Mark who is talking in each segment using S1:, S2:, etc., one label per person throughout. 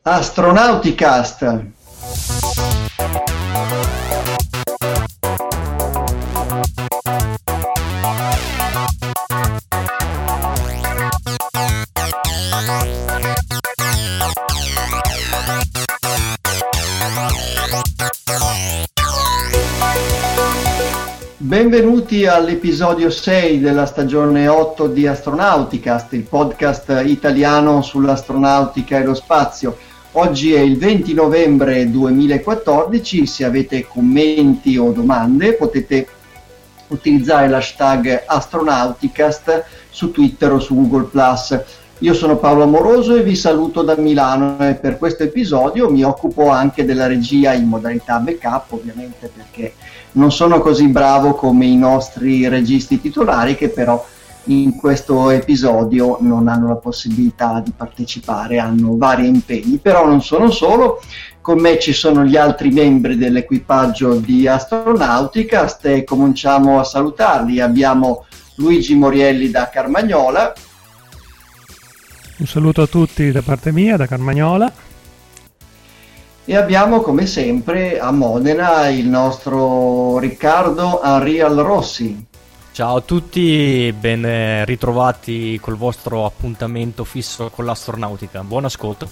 S1: Astronauticast. Benvenuti all'episodio 6 della stagione 8 di Astronauticast, il podcast italiano sull'astronautica e lo spazio. Oggi è il 20 novembre 2014, se avete commenti o domande potete utilizzare l'hashtag Astronauticast su Twitter o su Google+. Io sono Paolo Amoroso e vi saluto da Milano e per questo episodio mi occupo anche della regia in modalità backup, ovviamente perché non sono così bravo come i nostri registi titolari che però in questo episodio non hanno la possibilità di partecipare, hanno vari impegni. Però non sono solo, con me ci sono gli altri membri dell'equipaggio di Astronauticast e cominciamo a salutarli. Abbiamo Luigi Morielli da Carmagnola.
S2: Un saluto a tutti da parte mia, da Carmagnola.
S1: E abbiamo come sempre a Modena il nostro Riccardo Unreal Rossi.
S3: Ciao a tutti, ben ritrovati col vostro appuntamento fisso con l'astronautica. Buon ascolto.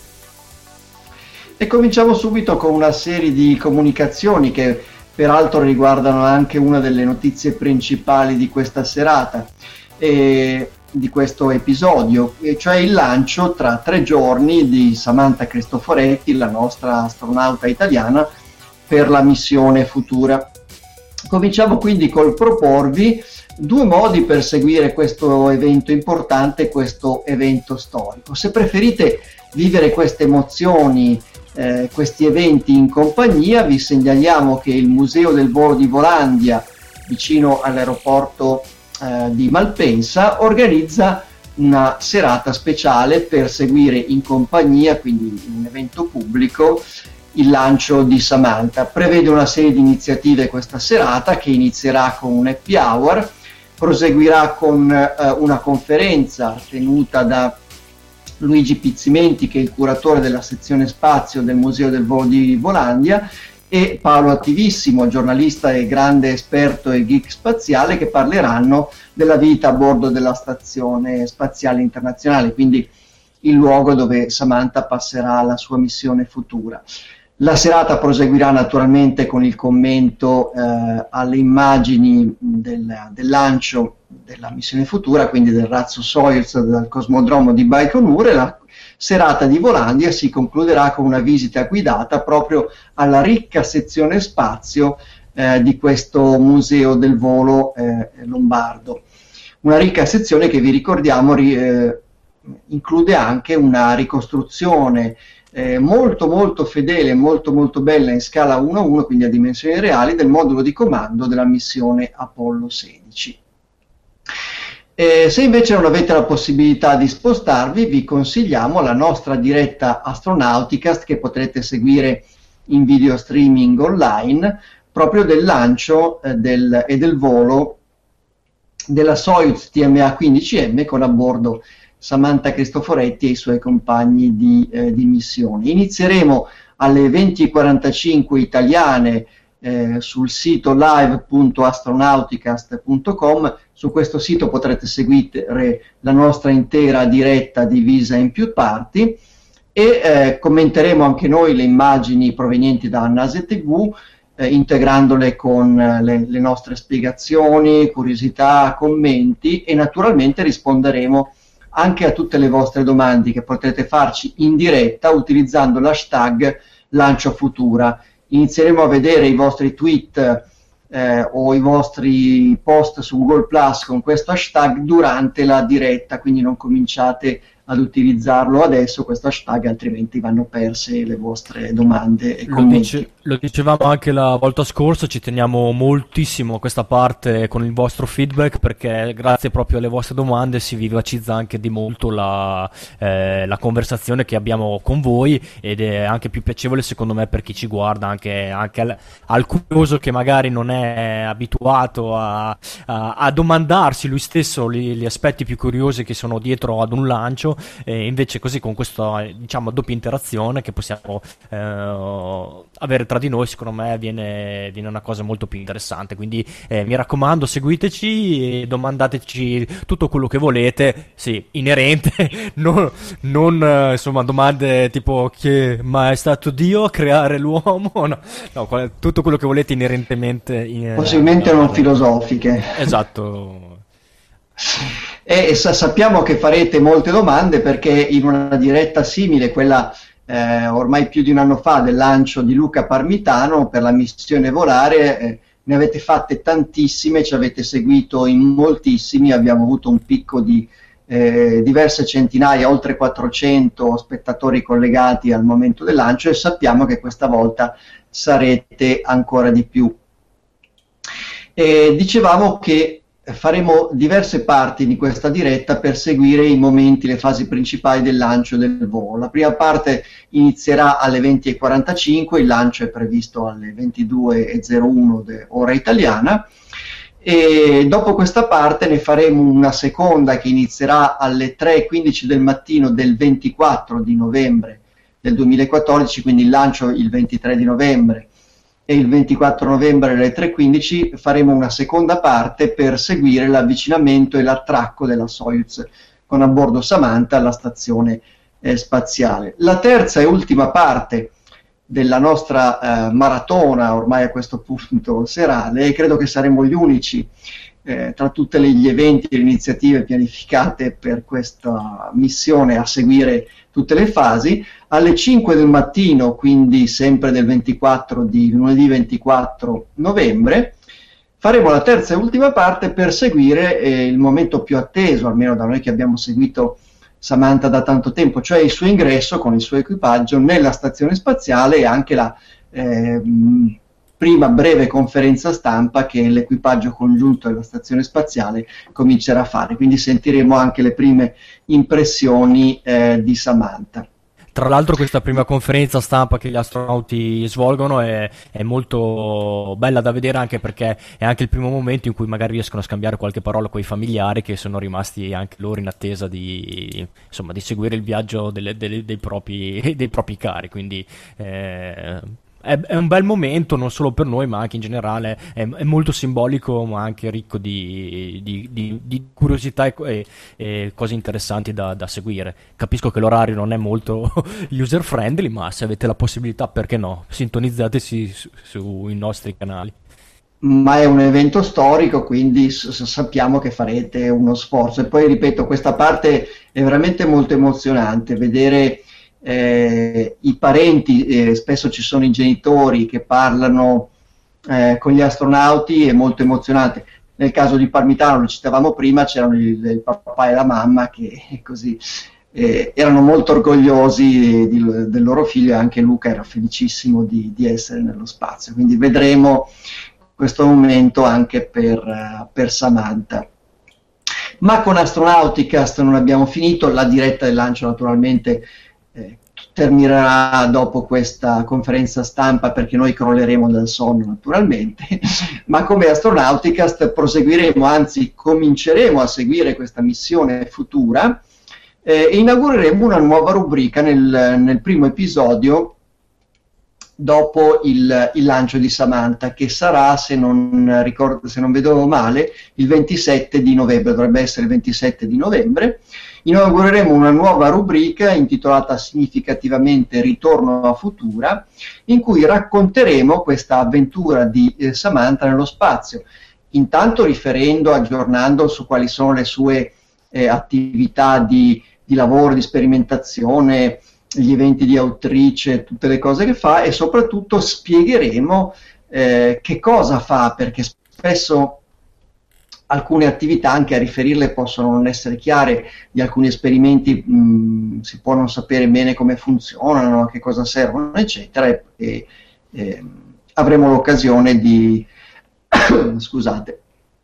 S1: E cominciamo subito con una serie di comunicazioni che peraltro riguardano anche una delle notizie principali di questa serata e di questo episodio, e cioè il lancio tra 3 giorni di Samantha Cristoforetti, la nostra astronauta italiana, per la missione Futura. Cominciamo quindi col proporvi 2 modi per seguire questo evento importante, questo evento storico. Se preferite vivere queste emozioni, questi eventi in compagnia, vi segnaliamo che il Museo del Volo di Volandia, vicino all'aeroporto di Malpensa, organizza una serata speciale per seguire in compagnia, quindi un evento pubblico, il lancio di Samantha. Prevede una serie di iniziative questa serata che inizierà con un happy hour, proseguirà con una conferenza tenuta da Luigi Pizzimenti, che è il curatore della sezione spazio del Museo del Volo di Volandia, e Paolo Attivissimo, giornalista e grande esperto e geek spaziale, che parleranno della vita a bordo della Stazione Spaziale Internazionale, quindi il luogo dove Samantha passerà la sua missione Futura. La serata proseguirà naturalmente con il commento alle immagini del lancio della missione Futura, quindi del razzo Soyuz dal cosmodromo di Baikonur, e la serata di Volandia si concluderà con una visita guidata proprio alla ricca sezione spazio di questo museo del volo lombardo. Una ricca sezione che, vi ricordiamo, include anche una ricostruzione molto molto fedele, molto molto bella in scala 1:1, quindi a dimensioni reali, del modulo di comando della missione Apollo 16. Se invece non avete la possibilità di spostarvi, vi consigliamo la nostra diretta Astronauticast, che potrete seguire in video streaming online, proprio del lancio e del volo della Soyuz TMA-15M con a bordo Samantha Cristoforetti e i suoi compagni di missione. Inizieremo alle 20:45 italiane sul sito live.astronauticast.com. Su questo sito potrete seguire la nostra intera diretta divisa in più parti e commenteremo anche noi le immagini provenienti da Nase TV, integrandole con le nostre spiegazioni, curiosità, commenti, e naturalmente risponderemo anche a tutte le vostre domande che potrete farci in diretta utilizzando l'hashtag Lancio Futura. Inizieremo a vedere i vostri tweet o i vostri post su Google Plus con questo hashtag durante la diretta, quindi non cominciate ad utilizzarlo adesso questo hashtag, altrimenti vanno perse le vostre domande e commenti.
S3: Lo dicevamo anche la volta scorsa, ci teniamo moltissimo a questa parte con il vostro feedback, perché grazie proprio alle vostre domande si vivacizza anche di molto la conversazione che abbiamo con voi, ed è anche più piacevole secondo me per chi ci guarda, anche al curioso che magari non è abituato a domandarsi lui stesso gli aspetti più curiosi che sono dietro ad un lancio. tutto, e invece così con questa diciamo doppia interazione che possiamo avere tra di noi, secondo me viene una cosa molto più interessante. Quindi mi raccomando, seguiteci e domandateci tutto quello che volete, sì, inerente, non insomma domande tipo ma è stato Dio a creare l'uomo? No, tutto quello che volete inerentemente
S1: possibilmente non filosofiche.
S3: Esatto.
S1: E sappiamo che farete molte domande, perché in una diretta simile, quella ormai più di un anno fa, del lancio di Luca Parmitano per la missione Volare, ne avete fatte tantissime, ci avete seguito in moltissimi, abbiamo avuto un picco di diverse centinaia, oltre 400 spettatori collegati al momento del lancio, e sappiamo che questa volta sarete ancora di più. Dicevamo che faremo diverse parti di questa diretta per seguire i momenti, le fasi principali del lancio del volo. La prima parte inizierà alle 20:45, il lancio è previsto alle 22:01 ora italiana, e dopo questa parte ne faremo una seconda che inizierà alle 3:15 del mattino del 24 di novembre del 2014, quindi il lancio il 23 di novembre, e il 24 novembre alle 3:15 faremo una seconda parte per seguire l'avvicinamento e l'attracco della Soyuz con a bordo Samantha alla stazione spaziale. La terza e ultima parte della nostra maratona, ormai a questo punto serale, e credo che saremo gli unici tra tutti gli eventi e le iniziative pianificate per questa missione a seguire tutte le fasi, alle 5 del mattino, quindi sempre del lunedì 24 novembre, faremo la terza e ultima parte per seguire il momento più atteso, almeno da noi che abbiamo seguito Samantha da tanto tempo, cioè il suo ingresso con il suo equipaggio nella stazione spaziale, e anche la prima breve conferenza stampa che l'equipaggio congiunto della stazione spaziale comincerà a fare. Quindi sentiremo anche le prime impressioni di Samantha.
S3: Tra l'altro questa prima conferenza stampa che gli astronauti svolgono è molto bella da vedere, anche perché è anche il primo momento in cui magari riescono a scambiare qualche parola con i familiari che sono rimasti anche loro in attesa di seguire il viaggio dei propri cari. Quindi è un bel momento non solo per noi ma anche in generale, è molto simbolico ma anche ricco di curiosità e cose interessanti da seguire. Capisco che l'orario non è molto user friendly, ma se avete la possibilità, perché no, sintonizzateci sui nostri canali.
S1: Ma è un evento storico, quindi sappiamo che farete uno sforzo. E poi ripeto, questa parte è veramente molto emozionante, vedere i parenti, spesso ci sono i genitori che parlano con gli astronauti, è molto emozionante. Nel caso di Parmitano, lo citavamo prima, c'erano il papà e la mamma che così erano molto orgogliosi del loro figlio, e anche Luca era felicissimo di essere nello spazio. Quindi vedremo questo momento anche per Samantha. Ma con Astronauticast non abbiamo finito, la diretta del lancio naturalmente terminerà dopo questa conferenza stampa, perché noi crolleremo dal sonno naturalmente, ma come Astronauticast proseguiremo, anzi cominceremo a seguire questa missione futura e inaugureremo una nuova rubrica nel primo episodio dopo il lancio di Samantha, che sarà, se non vedo male, il 27 di novembre, dovrebbe essere il 27 di novembre. Inaugureremo una nuova rubrica intitolata significativamente Ritorno a Futura, in cui racconteremo questa avventura di Samantha nello spazio, intanto aggiornando su quali sono le sue attività di lavoro, di sperimentazione, gli eventi di autrice, tutte le cose che fa, e soprattutto spiegheremo che cosa fa, perché spesso alcune attività, anche a riferirle, possono non essere chiare. Di alcuni esperimenti si può non sapere bene come funzionano, a che cosa servono, eccetera, e avremo l'occasione di scusate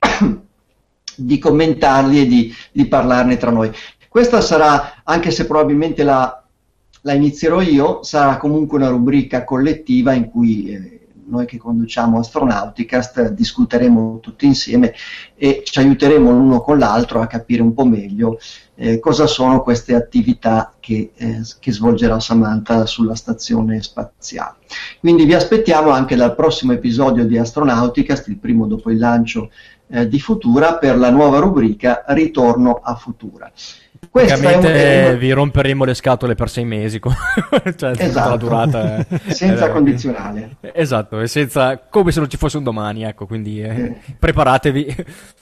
S1: di commentarli e di parlarne tra noi. Questa sarà, anche se probabilmente la inizierò io, sarà comunque una rubrica collettiva in cui noi che conduciamo Astronauticast discuteremo tutti insieme e ci aiuteremo l'uno con l'altro a capire un po' meglio cosa sono queste attività che svolgerà Samantha sulla stazione spaziale. Quindi vi aspettiamo anche dal prossimo episodio di Astronauticast, il primo dopo il lancio di Futura, per la nuova rubrica Ritorno a Futura.
S3: Praticamente vi romperemo le scatole per 6 mesi, cioè
S1: esatto.
S3: La durata
S1: senza condizionale.
S3: Esatto, e senza, come se non ci fosse un domani, ecco, quindi preparatevi.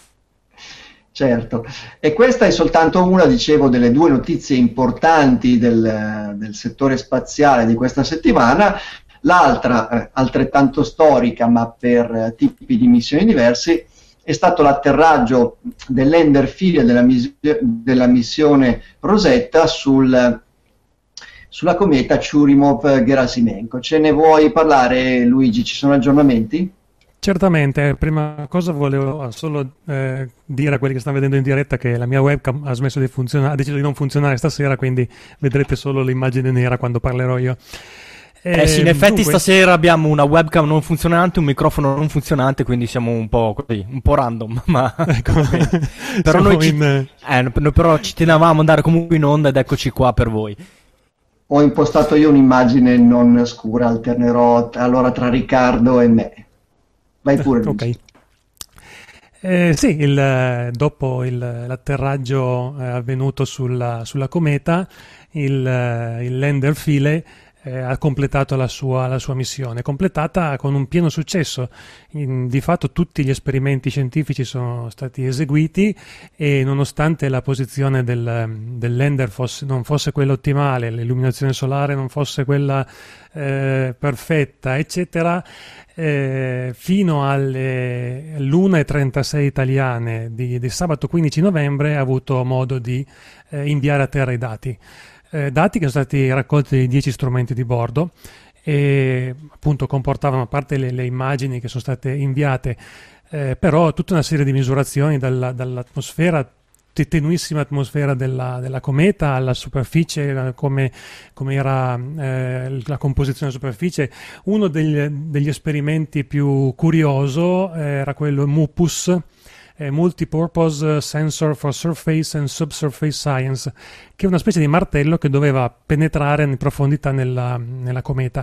S1: Certo, e questa è soltanto una, dicevo, delle due notizie importanti del settore spaziale di questa settimana. L'altra, altrettanto storica ma per tipi di missioni diversi, è stato l'atterraggio dell'Ender Philae della missione Rosetta sulla cometa Churyumov-Gerasimenko. Ce ne vuoi parlare, Luigi? Ci sono aggiornamenti?
S2: Certamente, prima cosa volevo solo dire a quelli che stanno vedendo in diretta che la mia webcam ha smesso di funzionare, ha deciso di non funzionare stasera, quindi vedrete solo l'immagine nera quando parlerò io.
S3: Sì, in effetti stasera abbiamo una webcam non funzionante, un microfono non funzionante, quindi siamo un po' così, un po' random, ma però noi però ci tenevamo ad andare comunque in onda ed eccoci qua per voi.
S1: Ho impostato io un'immagine non scura, alternerò allora tra Riccardo e me. Vai pure.
S2: Ok. Sì, dopo l'atterraggio avvenuto sulla cometa, il lander Philae ha completato la sua missione, completata con un pieno successo. Di fatto tutti gli esperimenti scientifici sono stati eseguiti e nonostante la posizione del lander non fosse quella ottimale, l'illuminazione solare non fosse quella perfetta, eccetera, fino alle 1:36 italiane di sabato 15 novembre ha avuto modo di inviare a terra i dati. Dati che sono stati raccolti dai 10 strumenti di bordo e appunto comportavano, a parte le immagini che sono state inviate, però tutta una serie di misurazioni dall'atmosfera, tenuissima atmosfera della cometa alla superficie, come era la composizione della superficie. Uno degli esperimenti più curioso era quello MUPUS, Multipurpose Sensor for Surface and Subsurface Science, che è una specie di martello che doveva penetrare in profondità nella cometa.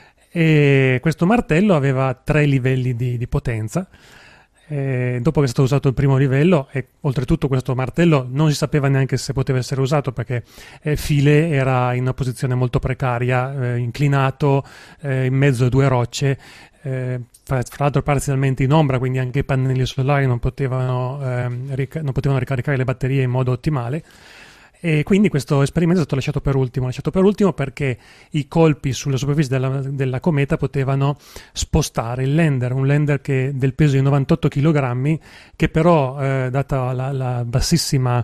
S2: E questo martello aveva 3 livelli di potenza. Dopo che è stato usato il primo livello, e oltretutto questo martello non si sapeva neanche se poteva essere usato, perché Philae era in una posizione molto precaria, inclinato in mezzo a 2 rocce, fra l'altro parzialmente in ombra, quindi anche i pannelli solari non potevano ricaricare le batterie in modo ottimale. E quindi questo esperimento è stato lasciato per ultimo perché i colpi sulla superficie della cometa potevano spostare il lander, un lander del peso di 98 kg, che però, data la bassissima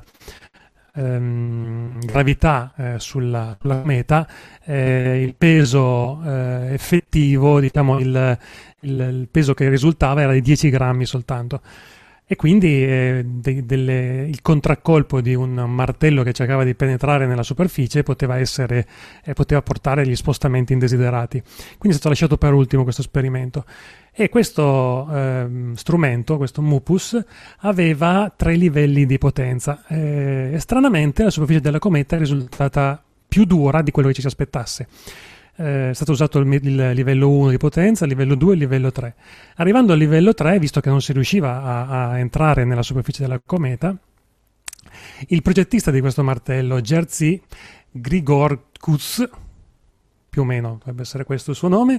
S2: gravità sulla cometa, il peso effettivo, diciamo il peso che risultava era di 10 grammi soltanto. E quindi il contraccolpo di un martello che cercava di penetrare nella superficie poteva portare agli spostamenti indesiderati. Quindi è stato lasciato per ultimo questo esperimento. E questo strumento, questo MUPUS, aveva 3 livelli di potenza. E stranamente la superficie della cometa è risultata più dura di quello che ci si aspettasse. È stato usato il livello 1 di potenza, il livello 2 e il livello 3. Arrivando al livello 3, visto che non si riusciva a entrare nella superficie della cometa, il progettista di questo martello, Jerzy Grigorkuz, più o meno dovrebbe essere questo il suo nome,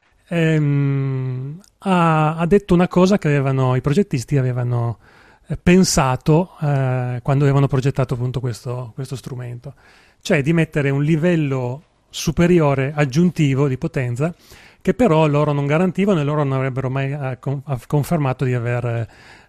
S2: ha detto una cosa che i progettisti avevano pensato quando avevano progettato appunto questo strumento, cioè di mettere un livello superiore aggiuntivo di potenza, che però loro non garantivano e loro non avrebbero mai confermato di aver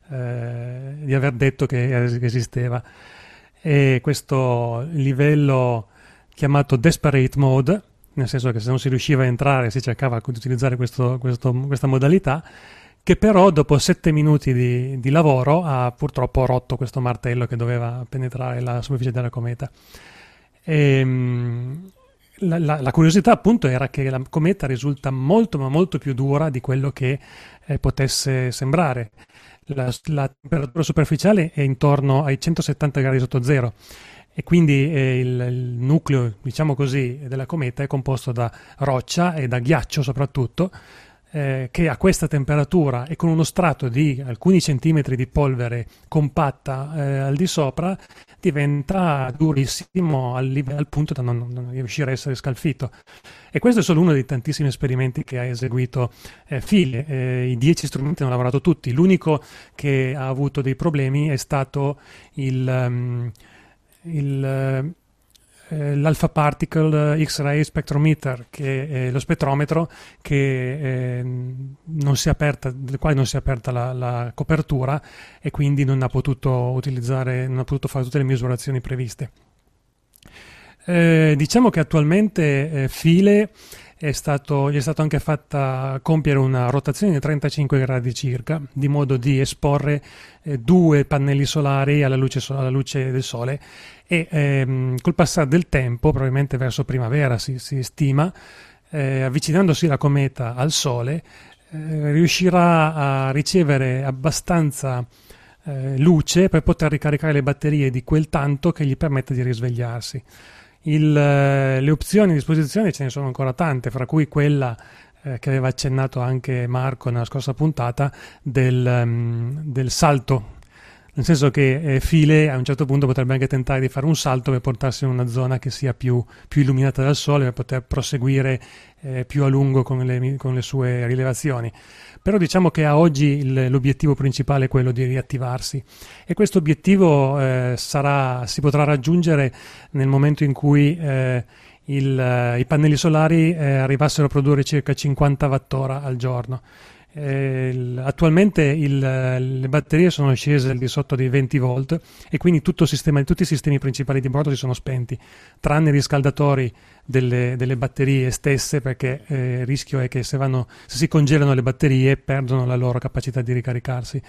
S2: detto che esisteva. E questo livello, chiamato Desperate Mode, nel senso che se non si riusciva a entrare si cercava di utilizzare questa modalità, che però dopo 7 minuti di lavoro ha purtroppo rotto questo martello che doveva penetrare la superficie della cometa. la curiosità appunto era che la cometa risulta molto ma molto più dura di quello che potesse sembrare. La temperatura superficiale è intorno ai 170 gradi sotto zero e quindi il nucleo, diciamo così, della cometa è composto da roccia e da ghiaccio soprattutto, che a questa temperatura e con uno strato di alcuni centimetri di polvere compatta al di sopra diventa durissimo al punto da non riuscire a essere scalfito. E questo è solo uno dei tantissimi esperimenti che ha eseguito Philae. I 10 strumenti hanno lavorato tutti. L'unico che ha avuto dei problemi è stato l'Alpha Particle X-ray Spectrometer, che è lo spettrometro non si è aperta, del quale non si è aperta la copertura e quindi non ha potuto fare tutte le misurazioni previste. Diciamo che attualmente Philae gli è stato anche fatta compiere una rotazione di 35 gradi circa, di modo di esporre 2 pannelli solari alla luce del sole e col passare del tempo, probabilmente verso primavera si stima, avvicinandosi la cometa al sole, riuscirà a ricevere abbastanza luce per poter ricaricare le batterie di quel tanto che gli permette di risvegliarsi. Le opzioni a disposizione ce ne sono ancora tante, fra cui quella che aveva accennato anche Marco nella scorsa puntata del salto, nel senso che Philae a un certo punto potrebbe anche tentare di fare un salto per portarsi in una zona che sia più illuminata dal sole, per poter proseguire più a lungo con le sue rilevazioni. Però diciamo che a oggi l'obiettivo principale è quello di riattivarsi e questo obiettivo si potrà raggiungere nel momento in cui i pannelli solari arrivassero a produrre circa 50 Wh al giorno. Attualmente le batterie sono scese al di sotto dei 20 volt e quindi tutti i sistemi principali di bordo si sono spenti, tranne i riscaldatori delle batterie stesse, perché il rischio è che se si congelano le batterie perdono la loro capacità di ricaricarsi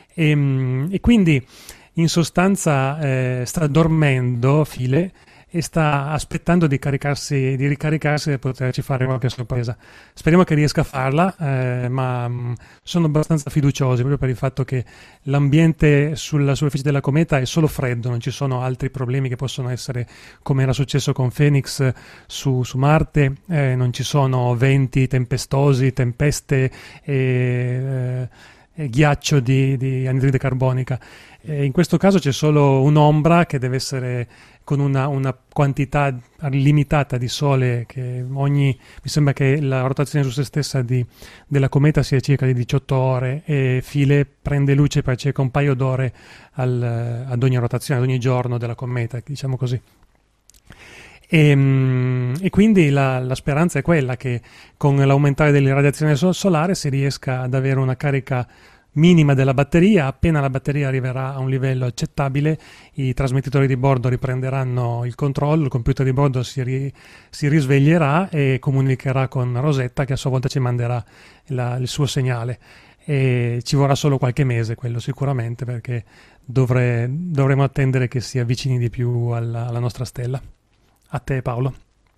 S2: e quindi in sostanza sta dormendo Philae e sta aspettando di ricaricarsi per poterci fare qualche sorpresa. Speriamo che riesca a farla, ma sono abbastanza fiduciosi proprio per il fatto che l'ambiente sulla superficie della cometa è solo freddo, non ci sono altri problemi che possono essere, come era successo con Phoenix su Marte, non ci sono venti tempestosi, tempeste e ghiaccio di anidride carbonica. In questo caso c'è solo un'ombra che deve essere con una quantità limitata di sole mi sembra che la rotazione su se stessa della cometa sia circa di 18 ore e Philae prende luce per circa un paio d'ore ad ogni rotazione, ad ogni giorno della cometa, diciamo così. E quindi la speranza è quella che con l'aumentare dell'irradiazione solare si riesca ad avere una carica minima della batteria. Appena la batteria arriverà a un livello accettabile, i trasmettitori di bordo riprenderanno il controllo, il computer di bordo si risveglierà e comunicherà con Rosetta, che a sua volta ci manderà il suo segnale. E ci vorrà solo qualche mese, quello sicuramente, perché dovremo attendere che si avvicini di più alla nostra stella. A te, Paolo.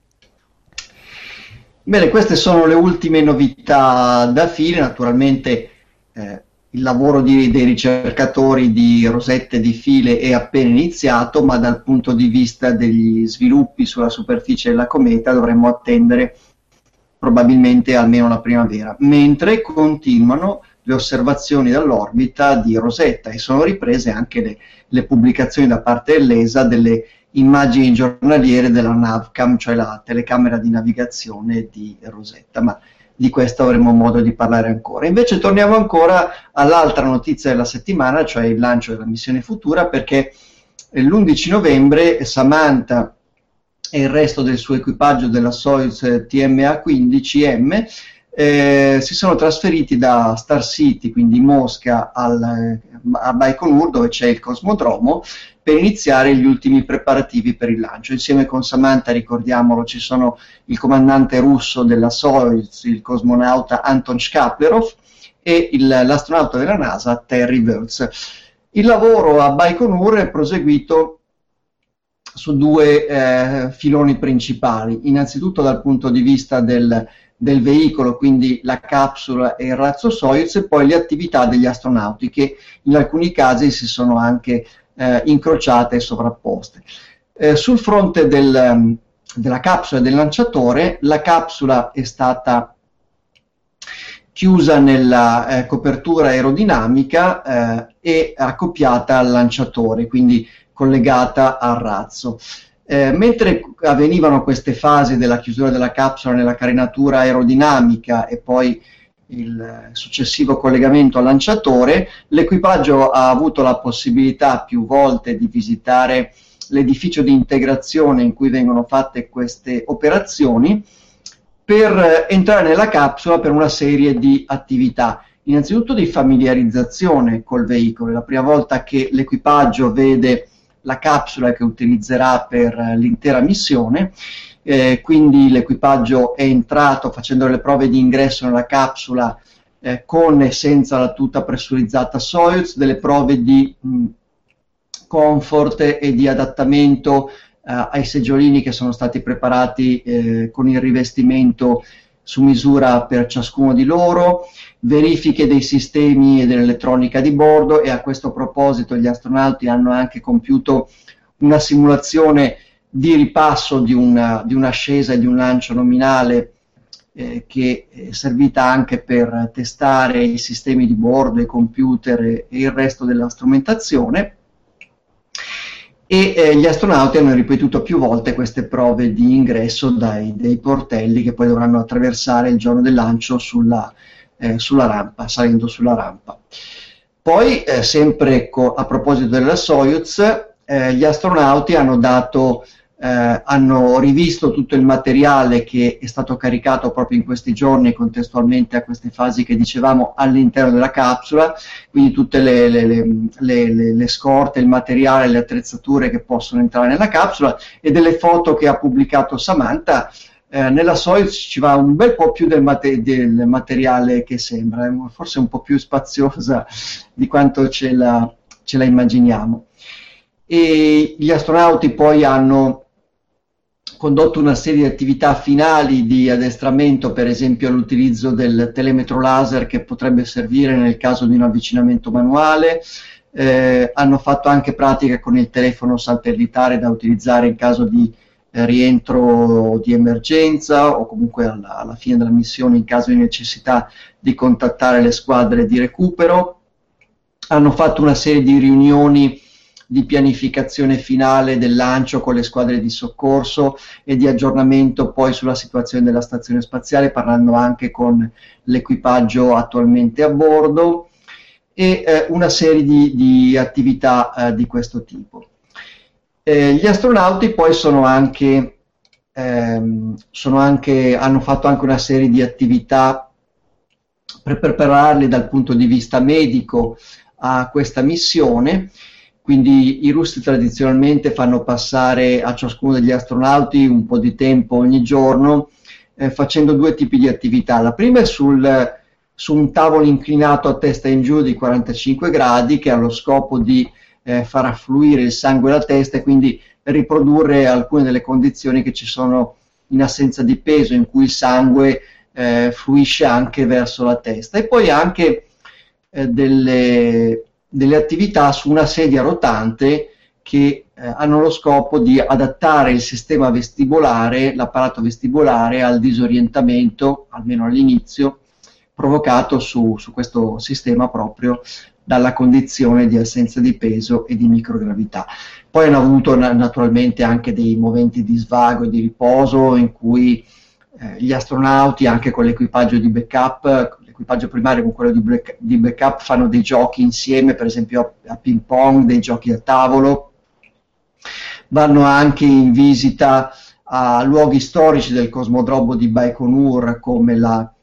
S1: Bene, queste sono le ultime novità da Philae. Naturalmente il lavoro dei ricercatori di Rosetta e di Philae è appena iniziato, ma dal punto di vista degli sviluppi sulla superficie della cometa dovremmo attendere probabilmente almeno la primavera, mentre continuano le osservazioni dall'orbita di Rosetta e sono riprese anche le pubblicazioni da parte dell'ESA delle immagini giornaliere della Navcam, cioè la telecamera di navigazione di Rosetta, ma di questo avremo modo di parlare ancora. Invece torniamo ancora all'altra notizia della settimana, cioè il lancio della missione Futura, perché l'11 novembre Samantha e il resto del suo equipaggio della Soyuz TMA-15M si sono trasferiti da Star City, quindi Mosca, a Baikonur, dove c'è il cosmodromo, per iniziare gli ultimi preparativi per il lancio. Insieme con Samantha, ricordiamolo, ci sono il comandante russo della Soyuz, il cosmonauta Anton Shkaplerov, e l'astronauta della NASA Terry Virts. Il lavoro a Baikonur è proseguito su due filoni principali. Innanzitutto dal punto di vista del veicolo, quindi la capsula e il razzo Soyuz, e poi le attività degli astronauti, che in alcuni casi si sono anche incrociate e sovrapposte. Sul fronte della capsula e del lanciatore, la capsula è stata chiusa nella copertura aerodinamica e accoppiata al lanciatore, quindi collegata al razzo. Mentre avvenivano queste fasi della chiusura della capsula nella carenatura aerodinamica e poi il successivo collegamento al lanciatore, l'equipaggio ha avuto la possibilità più volte di visitare l'edificio di integrazione in cui vengono fatte queste operazioni, per entrare nella capsula per una serie di attività, innanzitutto di familiarizzazione col veicolo. È la prima volta che l'equipaggio vede la capsula che utilizzerà per l'intera missione, quindi l'equipaggio è entrato facendo le prove di ingresso nella capsula con e senza la tuta pressurizzata Soyuz, delle prove di comfort e di adattamento ai seggiolini che sono stati preparati con il rivestimento su misura per ciascuno di loro, verifiche dei sistemi e dell'elettronica di bordo, e a questo proposito gli astronauti hanno anche compiuto una simulazione di ripasso di un'ascesa e di un lancio nominale che è servita anche per testare i sistemi di bordo, i computer e il resto della strumentazione. E gli astronauti hanno ripetuto più volte queste prove di ingresso dei portelli che poi dovranno attraversare il giorno del lancio sulla rampa, salendo sulla rampa. Poi, sempre a proposito della Soyuz, gli astronauti hanno rivisto tutto il materiale che è stato caricato proprio in questi giorni, contestualmente a queste fasi che dicevamo, all'interno della capsula, quindi tutte le scorte, il materiale, le attrezzature che possono entrare nella capsula, e delle foto che ha pubblicato Samantha. Nella Soyuz ci va un bel po' più del materiale che sembra, forse un po' più spaziosa di quanto ce la immaginiamo. E gli astronauti poi hanno condotto una serie di attività finali di addestramento, per esempio l'utilizzo del telemetro laser che potrebbe servire nel caso di un avvicinamento manuale, hanno fatto anche pratica con il telefono satellitare da utilizzare in caso di rientro di emergenza, o comunque alla fine della missione in caso di necessità di contattare le squadre di recupero. Hanno fatto una serie di riunioni di pianificazione finale del lancio con le squadre di soccorso e di aggiornamento poi sulla situazione della stazione spaziale, parlando anche con l'equipaggio attualmente a bordo, e una serie di attività di questo tipo. Gli astronauti poi hanno fatto anche una serie di attività per prepararli dal punto di vista medico a questa missione. Quindi i russi tradizionalmente fanno passare a ciascuno degli astronauti un po' di tempo ogni giorno facendo due tipi di attività. La prima è su un tavolo inclinato a testa in giù di 45 gradi che ha lo scopo di far affluire il sangue alla testa e quindi riprodurre alcune delle condizioni che ci sono in assenza di peso, in cui il sangue fluisce anche verso la testa. E poi anche delle attività su una sedia rotante che hanno lo scopo di adattare il sistema vestibolare, l'apparato vestibolare, al disorientamento, almeno all'inizio, provocato su questo sistema proprio dalla condizione di assenza di peso e di microgravità. Poi hanno avuto naturalmente anche dei momenti di svago e di riposo in cui gli astronauti, anche con l'equipaggio di backup, l'equipaggio primario con quello di backup, fanno dei giochi insieme, per esempio a ping pong, dei giochi a tavolo. Vanno anche in visita a luoghi storici del cosmodromo di Baikonur, come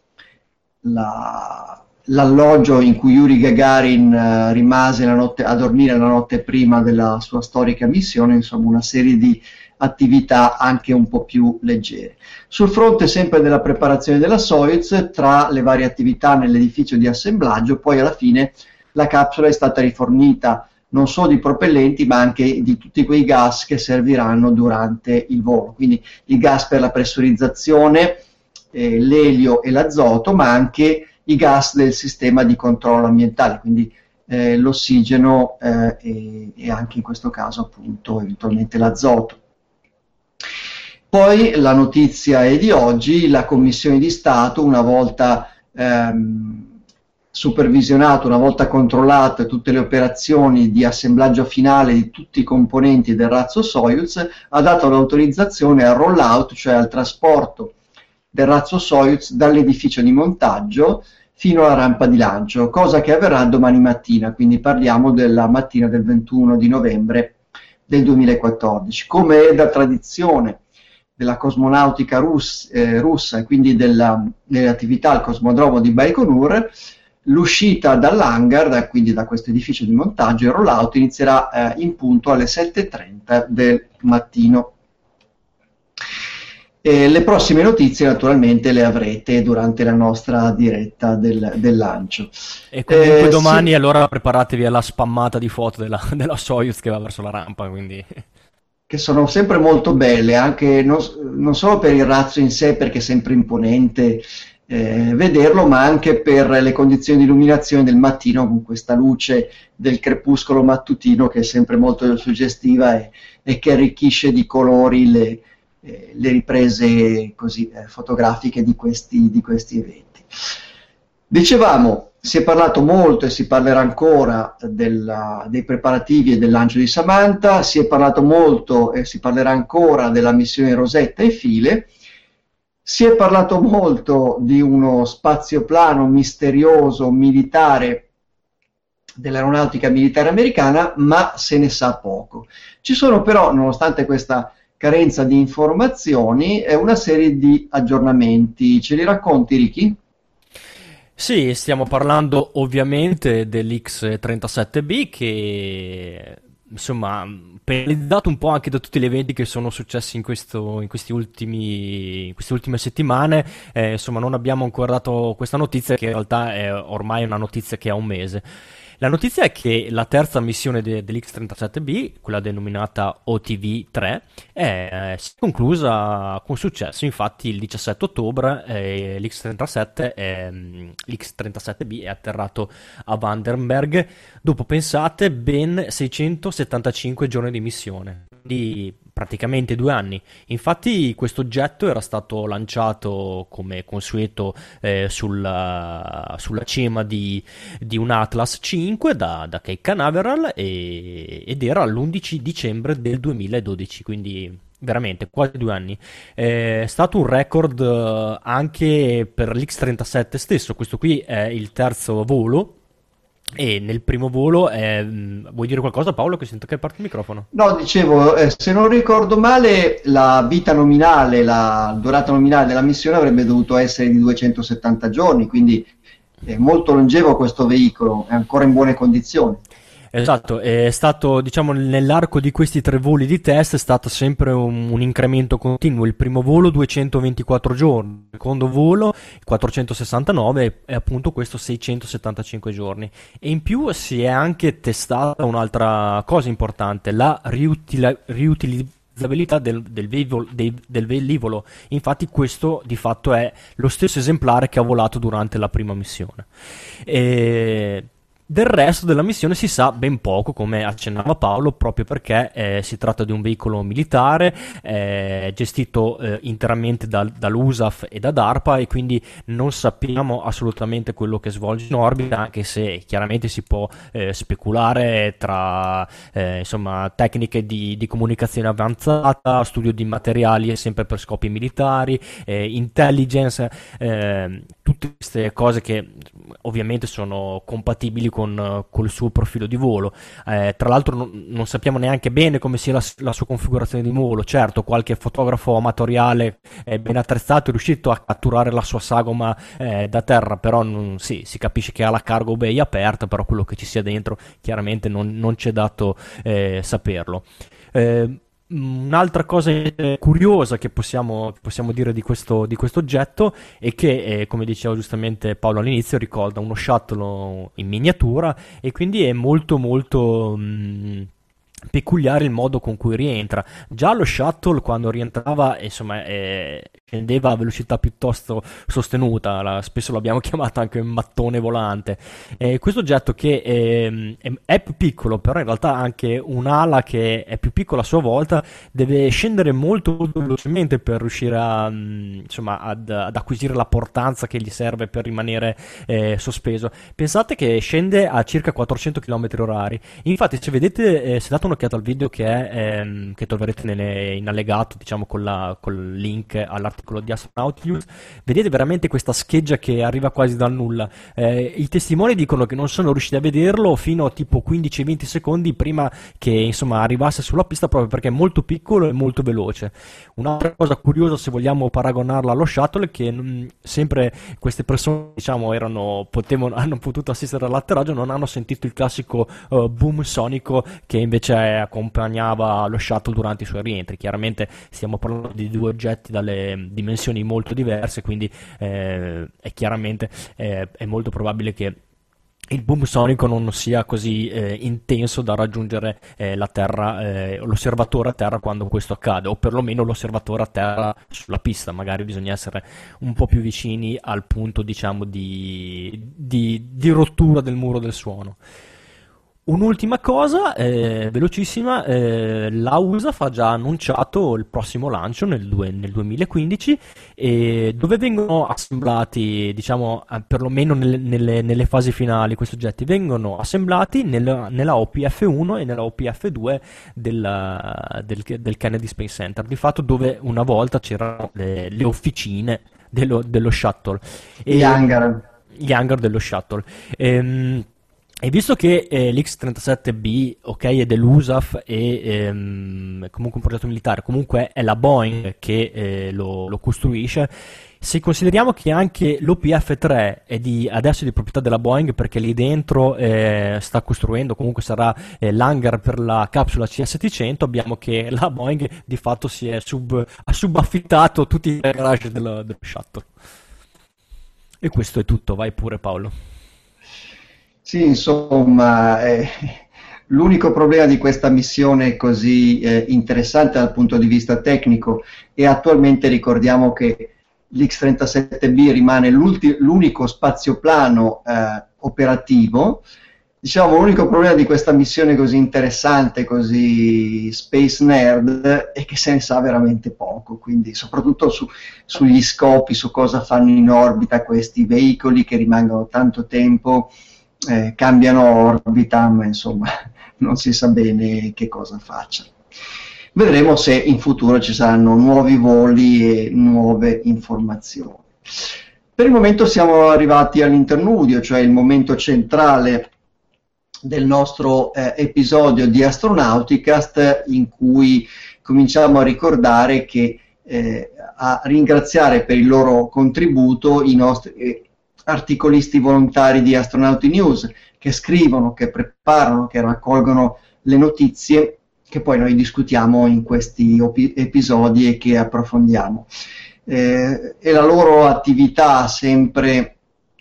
S1: l'alloggio in cui Yuri Gagarin rimase a dormire la notte prima della sua storica missione, insomma una serie di attività anche un po' più leggere. Sul fronte sempre della preparazione della Soyuz, tra le varie attività nell'edificio di assemblaggio, poi alla fine la capsula è stata rifornita non solo di propellenti ma anche di tutti quei gas che serviranno durante il volo, quindi il gas per la pressurizzazione, l'elio e l'azoto, ma anche i gas del sistema di controllo ambientale, quindi l'ossigeno e anche in questo caso appunto eventualmente l'azoto. Poi la notizia è di oggi: la Commissione di Stato, una volta supervisionato, una volta controllate tutte le operazioni di assemblaggio finale di tutti i componenti del razzo Soyuz, ha dato l'autorizzazione al rollout, cioè al trasporto del razzo Soyuz dall'edificio di montaggio fino alla rampa di lancio, cosa che avverrà domani mattina, quindi parliamo della mattina del 21 di novembre del 2014. Come è da tradizione della cosmonautica russa e quindi delle attività al cosmodromo di Baikonur, l'uscita dall'hangar, quindi da questo edificio di montaggio, il rollout inizierà in punto alle 7:30 del mattino. Le prossime notizie naturalmente le avrete durante la nostra diretta del lancio.
S3: E comunque domani allora preparatevi alla spammata di foto della Soyuz che va verso la rampa, quindi...
S1: che sono sempre molto belle, anche non solo per il razzo in sé, perché è sempre imponente vederlo, ma anche per le condizioni di illuminazione del mattino, con questa luce del crepuscolo mattutino che è sempre molto suggestiva e che arricchisce di colori le riprese così fotografiche di questi eventi. Dicevamo, si è parlato molto e si parlerà ancora dei preparativi e del lancio di Samantha, si è parlato molto e si parlerà ancora della missione Rosetta e File, si è parlato molto di uno spazioplano misterioso militare dell'aeronautica militare americana, ma se ne sa poco. Ci sono però, nonostante questa carenza di informazioni, una serie di aggiornamenti. Ce li racconti, Ricky?
S3: Sì, stiamo parlando ovviamente dell'X-37B che, insomma, penalizzato un po' anche da tutti gli eventi che sono successi in queste ultime settimane, insomma non abbiamo ancora dato questa notizia, che in realtà è ormai una notizia che ha un mese. La notizia è che la terza missione dell'X-37B, quella denominata OTV-3, si è conclusa con successo. Infatti il 17 ottobre l'X-37B è atterrato a Vandenberg dopo, pensate, ben 675 giorni di missione, quindi praticamente 2 anni. Infatti questo oggetto era stato lanciato come consueto sulla cima di un Atlas 5 da Cape Canaveral ed era l'11 dicembre del 2012, quindi veramente quasi 2 anni. È stato un record anche per l'X-37 stesso. Questo qui è il terzo volo. E nel primo volo, vuoi dire qualcosa, Paolo, che sento che parte il microfono?
S1: No, dicevo, se non ricordo male, la vita nominale, la durata nominale della missione avrebbe dovuto essere di 270 giorni, quindi è molto longevo questo veicolo, è ancora in buone condizioni.
S3: Esatto, è stato, diciamo, nell'arco di questi 3 voli di test è stato sempre un incremento continuo. Il primo volo 224 giorni, il secondo volo 469 e appunto questo 675 giorni. E in più si è anche testata un'altra cosa importante, la riutilizzabilità del velivolo. Infatti questo di fatto è lo stesso esemplare che ha volato durante la prima missione. Del resto della missione si sa ben poco, come accennava Paolo, proprio perché si tratta di un veicolo militare gestito interamente dall'USAF e da DARPA, e quindi non sappiamo assolutamente quello che svolge in orbita, anche se chiaramente si può speculare tra insomma, tecniche di comunicazione avanzata, studio di materiali sempre per scopi militari, intelligence, tutte queste cose che ovviamente sono compatibili col suo profilo di volo. Tra l'altro non sappiamo neanche bene come sia la sua configurazione di volo. Certo, qualche fotografo amatoriale ben attrezzato è riuscito a catturare la sua sagoma da terra, però si capisce che ha la cargo bay aperta, però quello che ci sia dentro chiaramente non c'è dato saperlo. Un'altra cosa curiosa che possiamo dire di questo oggetto è che, come diceva giustamente Paolo all'inizio, ricorda uno shuttle in miniatura e quindi è molto molto peculiare il modo con cui rientra. Già lo shuttle quando rientrava, insomma, scendeva a velocità piuttosto sostenuta, spesso l'abbiamo chiamata anche un mattone volante. Questo oggetto che è più piccolo, però in realtà anche un'ala che è più piccola a sua volta deve scendere molto, molto velocemente per riuscire insomma, ad acquisire la portanza che gli serve per rimanere sospeso. Pensate che scende a circa 400 km/h. Infatti, se vedete, se date un'occhiata al video che troverete in allegato, diciamo col link all'articolo di Astronaut News, vedete veramente questa scheggia che arriva quasi dal nulla. I testimoni dicono che non sono riusciti a vederlo fino a tipo 15-20 secondi prima che insomma arrivasse sulla pista, proprio perché è molto piccolo e molto veloce. Un'altra cosa curiosa, se vogliamo paragonarla allo shuttle, è che sempre queste persone, diciamo, hanno potuto assistere all'atterraggio, non hanno sentito il classico boom sonico che invece accompagnava lo shuttle durante i suoi rientri. Chiaramente stiamo parlando di due oggetti dalle dimensioni molto diverse, quindi è chiaramente è molto probabile che il boom sonico non sia così intenso da raggiungere la Terra, l'osservatore a terra quando questo accade, o perlomeno l'osservatore a terra sulla pista. Magari bisogna essere un po' più vicini al punto, diciamo, di rottura del muro del suono. Un'ultima cosa, velocissima, la USA ha già annunciato il prossimo lancio nel 2015, dove vengono assemblati, diciamo, perlomeno nelle fasi finali, questi oggetti vengono assemblati nella OPF-1 e nella OPF-2 del Kennedy Space Center, di fatto dove una volta c'erano le officine dello shuttle.
S1: Gli hangar
S3: dello shuttle. E visto che l'X-37B, ok, è dell'USAF e comunque un progetto militare, comunque è la Boeing che lo costruisce, se consideriamo che anche l'OPF-3 è adesso di proprietà della Boeing, perché lì dentro sta costruendo, comunque sarà l'hangar per la capsula CS-700, abbiamo che la Boeing di fatto ha subaffittato tutti i garage dello shuttle. E questo è tutto, vai pure Paolo.
S1: Sì, insomma, l'unico problema di questa missione così interessante dal punto di vista tecnico è attualmente, ricordiamo che l'X-37B rimane l'unico spazioplano operativo. Diciamo, l'unico problema di questa missione così interessante, così space nerd, è che se ne sa veramente poco, quindi soprattutto sugli scopi, su cosa fanno in orbita questi veicoli che rimangono tanto tempo, cambiano orbita, ma insomma non si sa bene che cosa facciano. Vedremo se in futuro ci saranno nuovi voli e nuove informazioni. Per il momento siamo arrivati all'interludio, cioè il momento centrale del nostro episodio di Astronauticast, in cui cominciamo a ricordare che a ringraziare per il loro contributo i nostri articolisti volontari di Astronauti News, che scrivono, che preparano, che raccolgono le notizie che poi noi discutiamo in questi episodi e che approfondiamo. E la loro attività sempre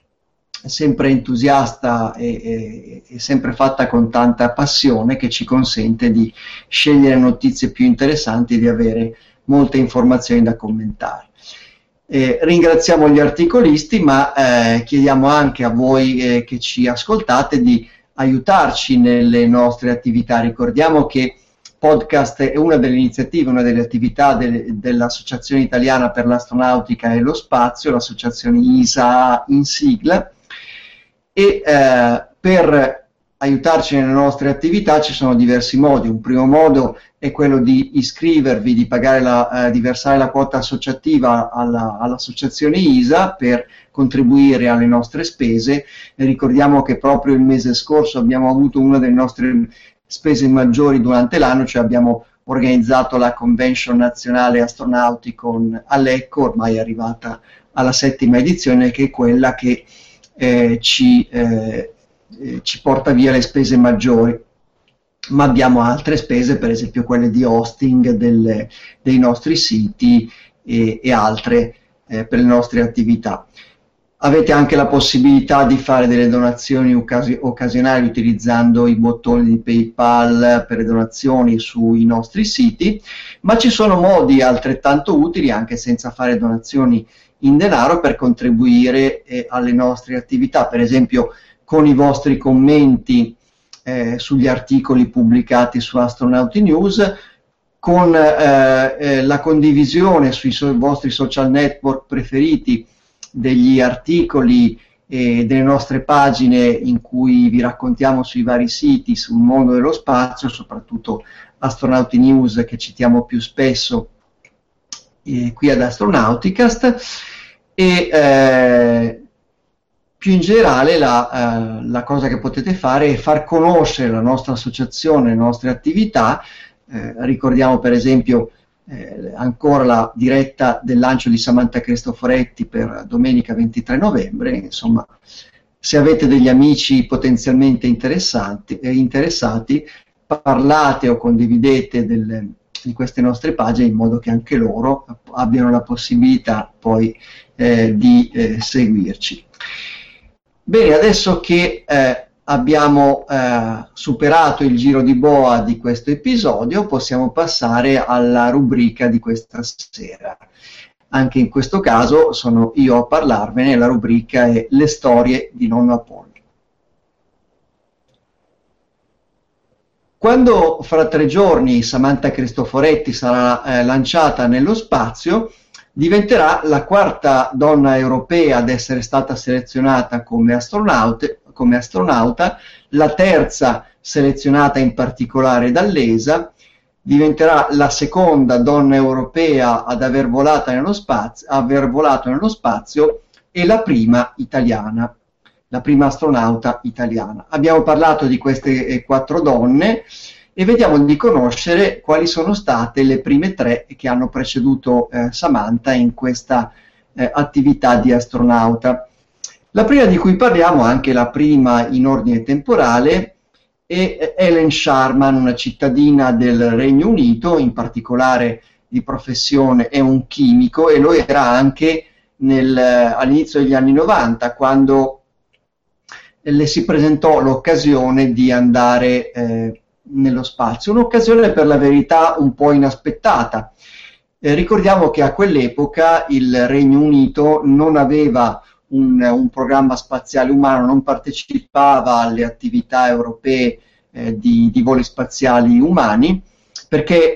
S1: entusiasta e sempre fatta con tanta passione, che ci consente di scegliere notizie più interessanti e di avere molte informazioni da commentare. Ringraziamo gli articolisti, ma chiediamo anche a voi che ci ascoltate di aiutarci nelle nostre attività. Ricordiamo che podcast è una delle iniziative, una delle attività dell'Associazione Italiana per l'Astronautica e lo Spazio, l'associazione ISA in sigla, e per aiutarci nelle nostre attività ci sono diversi modi. Un primo modo è quello di iscrivervi, di pagare di versare la quota associativa all'associazione ISA per contribuire alle nostre spese. E ricordiamo che proprio il mese scorso abbiamo avuto una delle nostre spese maggiori durante l'anno, cioè abbiamo organizzato la Convention Nazionale Astronauticon a Lecco, ormai arrivata alla 7ª edizione, che è quella che ci porta via le spese maggiori. ma abbiamo altre spese, per esempio quelle di hosting dei nostri siti e altre per le nostre attività. Avete anche la possibilità di fare delle donazioni occasionali utilizzando i bottoni di PayPal per le donazioni sui nostri siti, ma ci sono modi altrettanto utili, anche senza fare donazioni in denaro, per contribuire alle nostre attività, per esempio con i vostri commenti sugli articoli pubblicati su Astronauti News, con la condivisione sui vostri social network preferiti degli articoli e delle nostre pagine in cui vi raccontiamo sui vari siti sul mondo dello spazio, soprattutto Astronauti News, che citiamo più spesso qui ad Astronauticast, e più in generale la cosa che potete fare è far conoscere la nostra associazione, le nostre attività. Ricordiamo per esempio ancora la diretta del lancio di Samantha Cristoforetti per domenica 23 novembre, insomma, se avete degli amici potenzialmente interessati, parlate o condividete di queste nostre pagine in modo che anche loro abbiano la possibilità poi di seguirci. Bene, adesso che abbiamo superato il giro di boa di questo episodio, possiamo passare alla rubrica di questa sera. Anche in questo caso sono io a parlarvene, la rubrica è Le storie di nonno Apollo. Quando fra 3 giorni Samantha Cristoforetti sarà lanciata nello spazio, diventerà la 4ª donna europea ad essere stata selezionata come astronauta, la 3ª selezionata in particolare dall'ESA, diventerà la 2ª donna europea ad aver volato nello spazio e la prima italiana, la prima astronauta italiana. Abbiamo parlato di queste 4 donne e vediamo di conoscere quali sono state le prime 3 che hanno preceduto Samantha in questa attività di astronauta. La prima di cui parliamo, anche la prima in ordine temporale, è Helen Sharman, una cittadina del Regno Unito, in particolare di professione è un chimico, e lo era anche all'inizio degli anni 90, quando le si presentò l'occasione di andare nello spazio, un'occasione per la verità un po' inaspettata. Ricordiamo che a quell'epoca il Regno Unito non aveva un programma spaziale umano, non partecipava alle attività europee di voli spaziali umani, perché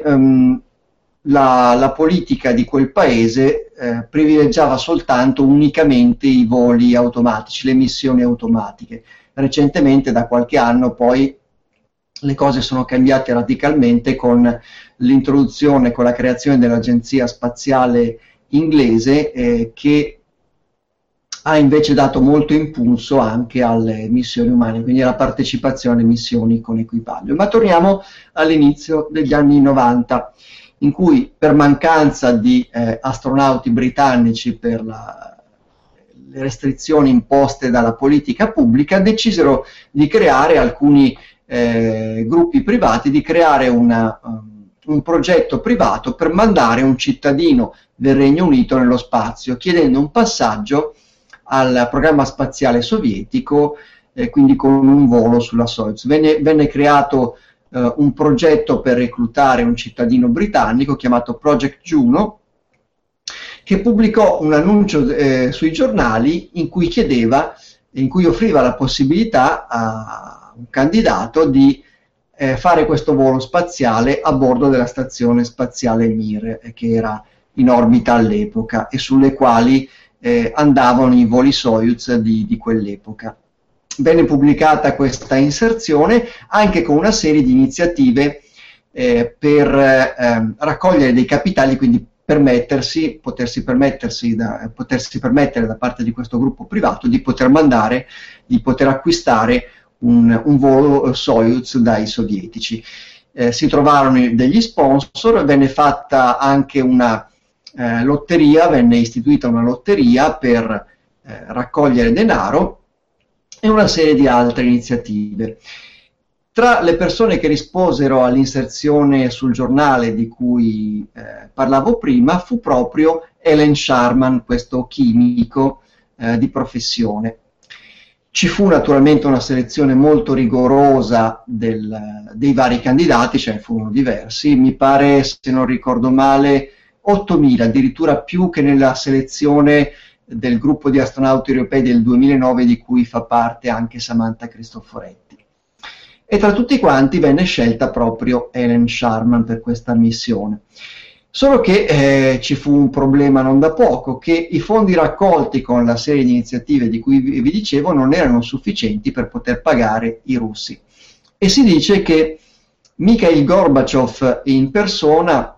S1: la politica di quel paese privilegiava unicamente i voli automatici, le missioni automatiche. Recentemente, da qualche anno, poi le cose sono cambiate radicalmente con l'introduzione, con la creazione dell'Agenzia Spaziale Inglese, che ha invece dato molto impulso anche alle missioni umane, quindi alla partecipazione alle missioni con equipaggio. Ma torniamo all'inizio degli anni 90, in cui per mancanza di astronauti britannici, per le restrizioni imposte dalla politica pubblica, decisero di creare alcuni gruppi privati, di creare un progetto privato per mandare un cittadino del Regno Unito nello spazio, chiedendo un passaggio al programma spaziale sovietico, quindi con un volo sulla Soyuz. Venne creato un progetto per reclutare un cittadino britannico chiamato Project Juno, che pubblicò un annuncio sui giornali in cui offriva la possibilità a un candidato di fare questo volo spaziale a bordo della stazione spaziale Mir, che era in orbita all'epoca e sulle quali andavano i voli Soyuz di quell'epoca. Venne pubblicata questa inserzione anche con una serie di iniziative per raccogliere dei capitali, quindi potersi permettere da parte di questo gruppo privato di poter acquistare un volo Soyuz dai sovietici. Si trovarono degli sponsor, venne fatta anche una lotteria, venne istituita una lotteria per raccogliere denaro e una serie di altre iniziative. Tra le persone che risposero all'inserzione sul giornale di cui parlavo prima fu proprio Alan Sharman, questo chimico di professione. Ci fu naturalmente una selezione molto rigorosa dei vari candidati, ce ne furono diversi, mi pare, se non ricordo male, 8.000, addirittura più che nella selezione del gruppo di astronauti europei del 2009 di cui fa parte anche Samantha Cristoforetti. E tra tutti quanti venne scelta proprio Alan Sharman per questa missione. Solo che ci fu un problema non da poco, che i fondi raccolti con la serie di iniziative di cui vi dicevo non erano sufficienti per poter pagare i russi. E si dice che Mikhail Gorbaciov in persona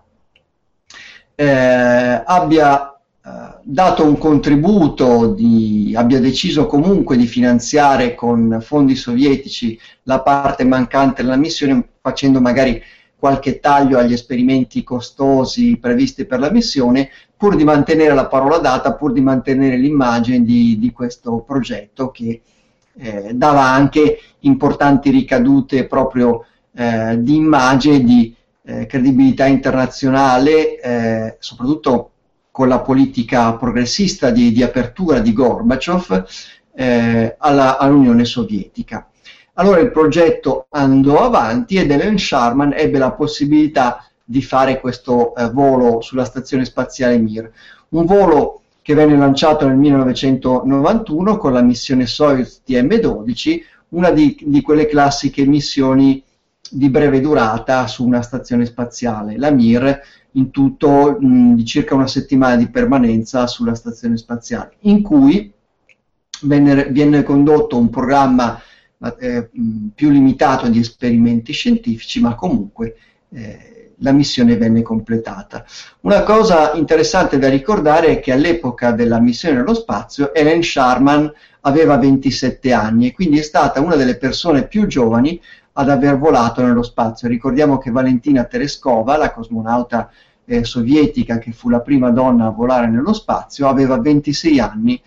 S1: abbia dato un contributo, abbia deciso comunque di finanziare con fondi sovietici la parte mancante della missione, facendo magari qualche taglio agli esperimenti costosi previsti per la missione, pur di mantenere la parola data, pur di mantenere l'immagine di questo progetto che dava anche importanti ricadute proprio di immagine, di credibilità internazionale, soprattutto con la politica progressista di apertura di Gorbaciov all'Unione Sovietica. Allora il progetto andò avanti ed Alan Sharman ebbe la possibilità di fare questo volo sulla stazione spaziale Mir, un volo che venne lanciato nel 1991 con la missione Soyuz TM-12, una di quelle classiche missioni di breve durata su una stazione spaziale, la Mir, in tutto di circa una settimana di permanenza sulla stazione spaziale, in cui viene condotto un programma più limitato di esperimenti scientifici, ma comunque la missione venne completata. Una cosa interessante da ricordare è che all'epoca della missione nello spazio Alan Sharman aveva 27 anni e quindi è stata una delle persone più giovani ad aver volato nello spazio. Ricordiamo che Valentina Tereskova, la cosmonauta sovietica che fu la prima donna a volare nello spazio, aveva 26 anni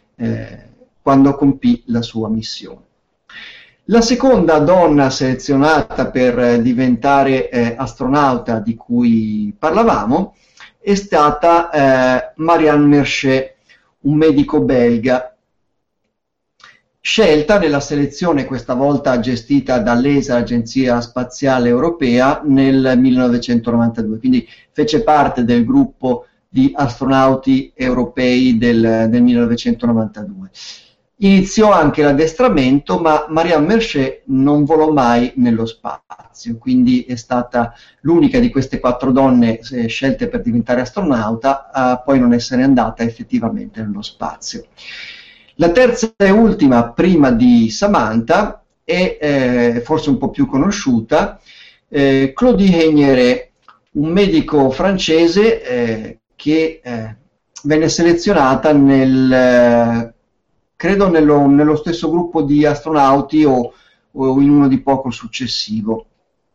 S1: quando compì la sua missione. La seconda donna selezionata per diventare astronauta di cui parlavamo è stata Marianne Mercier, un medico belga, scelta nella selezione questa volta gestita dall'ESA, l'Agenzia Spaziale Europea, nel 1992, quindi fece parte del gruppo di astronauti europei del 1992. Iniziò anche l'addestramento, ma Marianne Mercier non volò mai nello spazio, quindi è stata l'unica di queste 4 donne scelte per diventare astronauta a poi non essere andata effettivamente nello spazio. La terza e ultima, prima di Samantha, è forse un po' più conosciuta, Claudie Heignéret, un medico francese che venne selezionata credo nello stesso gruppo di astronauti o in uno di poco successivo.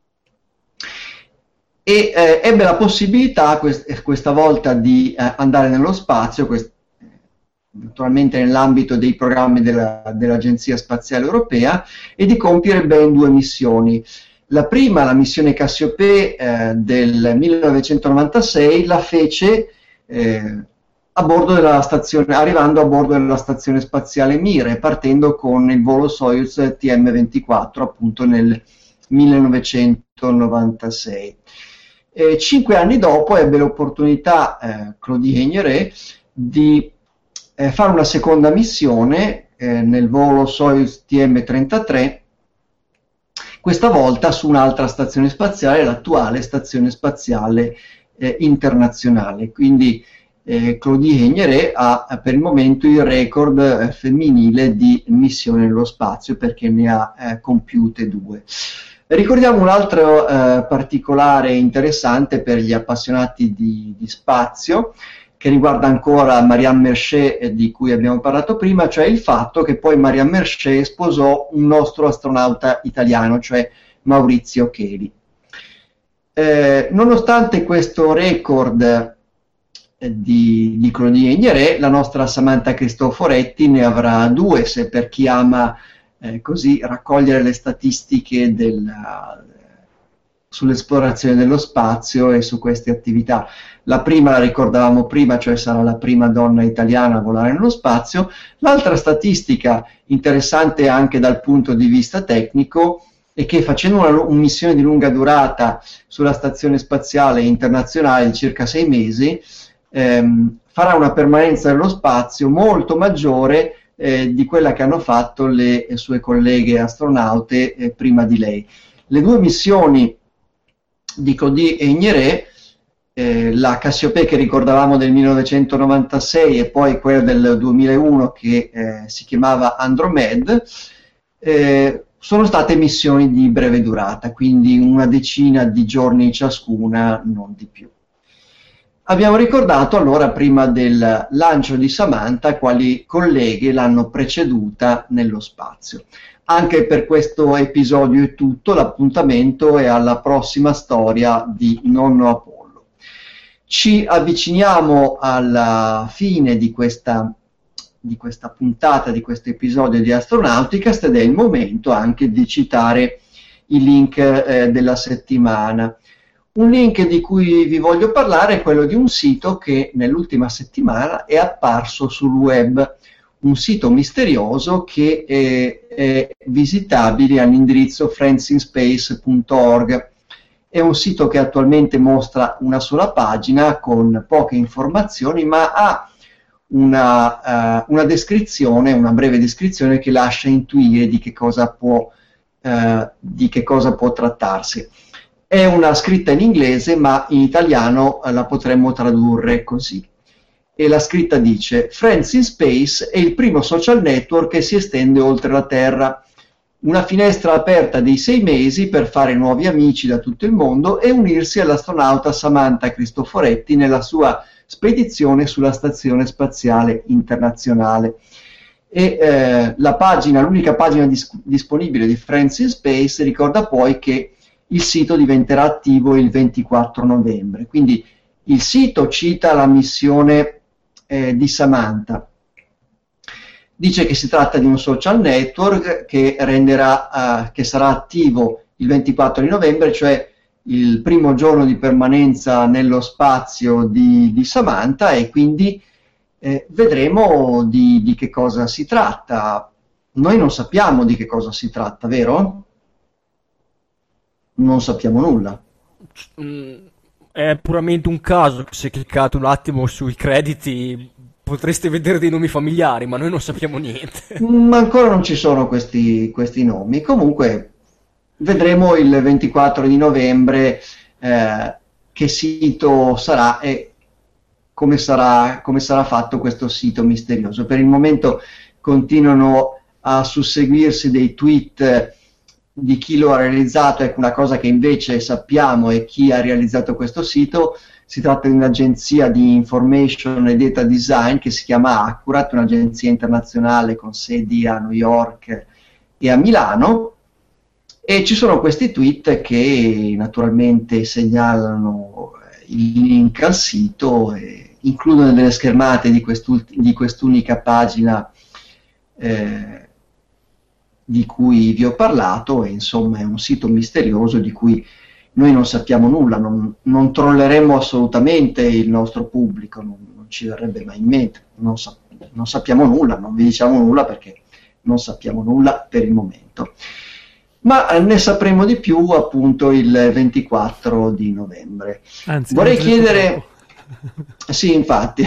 S1: E ebbe la possibilità questa volta di andare nello spazio, naturalmente nell'ambito dei programmi dell'Agenzia Spaziale Europea, e di compiere ben 2 missioni. La prima, la missione Cassiopée del 1996, la fece a bordo della stazione, arrivando a bordo della stazione spaziale Mir e partendo con il volo Soyuz TM-24 appunto nel 1996. 5 anni dopo ebbe l'opportunità Claudie Heignéret di fare una seconda missione nel volo Soyuz TM-33, questa volta su un'altra stazione spaziale, l'attuale Stazione Spaziale Internazionale. Quindi Claudie Heignéret ha per il momento il record femminile di missioni nello spazio, perché ne ha compiute 2. Ricordiamo un altro particolare interessante per gli appassionati di spazio, che riguarda ancora Marianne Mercier, di cui abbiamo parlato prima, cioè il fatto che poi Marianne Mercier sposò un nostro astronauta italiano, cioè Maurizio Cheli. Nonostante questo record di Claudie Heignéret, la nostra Samantha Cristoforetti ne avrà 2, se per chi ama così raccogliere le statistiche sull'esplorazione dello spazio e su queste attività. La prima la ricordavamo prima, cioè sarà la prima donna italiana a volare nello spazio. L'altra statistica interessante anche dal punto di vista tecnico è che facendo una missione di lunga durata sulla Stazione Spaziale Internazionale di circa 6 mesi, farà una permanenza nello spazio molto maggiore di quella che hanno fatto le sue colleghe astronaute prima di lei. Le due missioni di Cody e Igneré, la Cassiopée che ricordavamo del 1996 e poi quella del 2001 che si chiamava Andromeda, sono state missioni di breve durata, quindi una decina di giorni ciascuna, non di più. Abbiamo ricordato allora prima del lancio di Samantha quali colleghe l'hanno preceduta nello spazio. Anche per questo episodio è tutto, l'appuntamento è alla prossima storia di Nonno Apollo. Ci avviciniamo alla fine di questa puntata, di questo episodio di Astronauticast, ed è il momento anche di citare i link della settimana. Un link di cui vi voglio parlare è quello di un sito che nell'ultima settimana è apparso sul web, un sito misterioso che è visitabile all'indirizzo friendsinspace.org. È un sito che attualmente mostra una sola pagina con poche informazioni, ma ha una descrizione, una breve descrizione che lascia intuire di che cosa può trattarsi. È una scritta in inglese, ma in italiano la potremmo tradurre così. E la scritta dice: Friends in Space è il primo social network che si estende oltre la Terra. Una finestra aperta di 6 mesi per fare nuovi amici da tutto il mondo e unirsi all'astronauta Samantha Cristoforetti nella sua spedizione sulla Stazione Spaziale Internazionale. E l'unica pagina disponibile di Friends in Space ricorda poi che il sito diventerà attivo il 24 novembre. Quindi il sito cita la missione di Samantha. Dice che si tratta di un social network che sarà attivo il 24 di novembre, cioè il primo giorno di permanenza nello spazio di Samantha, e quindi vedremo di che cosa si tratta. Noi non sappiamo di che cosa si tratta, vero? Non sappiamo nulla.
S3: È puramente un caso, se cliccate un attimo sui crediti potreste vedere dei nomi familiari, ma noi non sappiamo niente.
S1: Ma ancora non ci sono questi nomi. Comunque vedremo il 24 di novembre che sito sarà e come sarà fatto questo sito misterioso. Per il momento continuano a susseguirsi dei tweet di chi lo ha realizzato. Ecco, una cosa che invece sappiamo è chi ha realizzato questo sito. Si tratta di un'agenzia di information e data design che si chiama Accurate, un'agenzia internazionale con sedi a New York e a Milano, e ci sono questi tweet che naturalmente segnalano il link al sito e includono delle schermate di quest'unica pagina di cui vi ho parlato, e insomma è un sito misterioso di cui noi non sappiamo nulla, non trolleremo assolutamente il nostro pubblico, non ci verrebbe mai in mente, non sappiamo nulla, non vi diciamo nulla perché non sappiamo nulla per il momento. Ma ne sapremo di più appunto il 24 di novembre.
S2: Anzi,
S1: vorrei chiedere... Sì, infatti.